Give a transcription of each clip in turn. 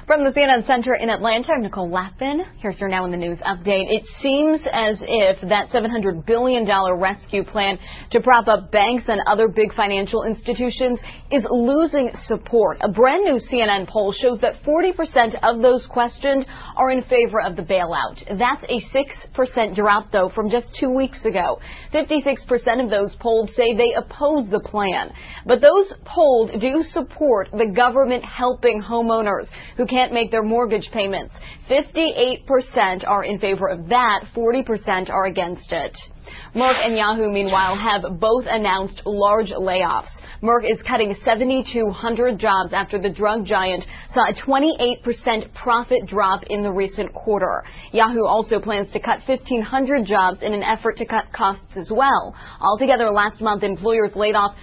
From the CNN Center in Atlanta, Nicole Lappin. Here's your Now in the News update. It seems as if that $700 billion rescue plan to prop up banks and other big financial institutions is losing support. A brand new CNN poll shows that 40% of those questioned are in favor of the bailout. That's a 6% drop, though, from just 2 weeks ago. 56% of those polled say they oppose the plan. But those polled do support the government helping homeowners who can't make their mortgage payments. 58% are in favor of that, 40% are against it. Merck and Yahoo, meanwhile, have both announced large layoffs. Merck is cutting 7,200 jobs after the drug giant saw a 28% profit drop in the recent quarter. Yahoo also plans to cut 1,500 jobs in an effort to cut costs as well. Altogether, last month, employers laid off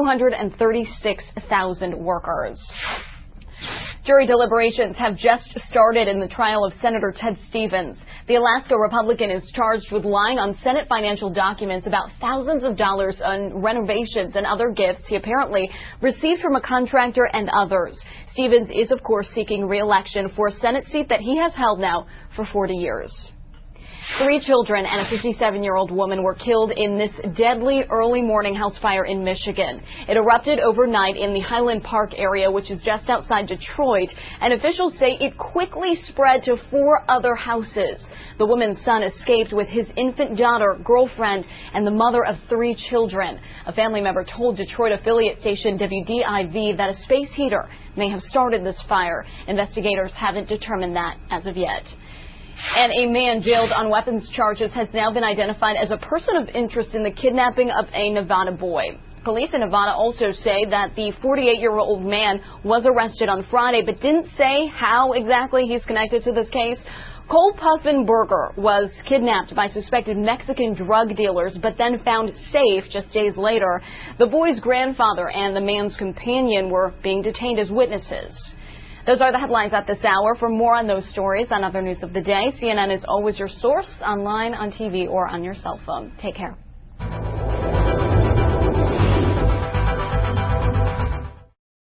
236,000 workers. Jury deliberations have just started in the trial of Senator Ted Stevens. The Alaska Republican is charged with lying on Senate financial documents about thousands of dollars on renovations and other gifts he apparently received from a contractor and others. Stevens is, of course, seeking re-election for a Senate seat that he has held now for 40 years. 3 children and a 57-year-old woman were killed in this deadly early morning house fire in Michigan. It erupted overnight in the Highland Park area, which is just outside Detroit, and officials say it quickly spread to 4 other houses. The woman's son escaped with his infant daughter, girlfriend, and the mother of 3 children. A family member told Detroit affiliate station WDIV that a space heater may have started this fire. Investigators haven't determined that as of yet. And a man jailed on weapons charges has now been identified as a person of interest in the kidnapping of a Nevada boy. Police in Nevada also say that the 48-year-old man was arrested on Friday, but didn't say how exactly he's connected to this case. Cole Puffenberger was kidnapped by suspected Mexican drug dealers, but then found safe just days later. The boy's grandfather and the man's companion were being detained as witnesses. Those are the headlines at this hour. For more on those stories and other news of the day, CNN is always your source, online, on TV, or on your cell phone. Take care.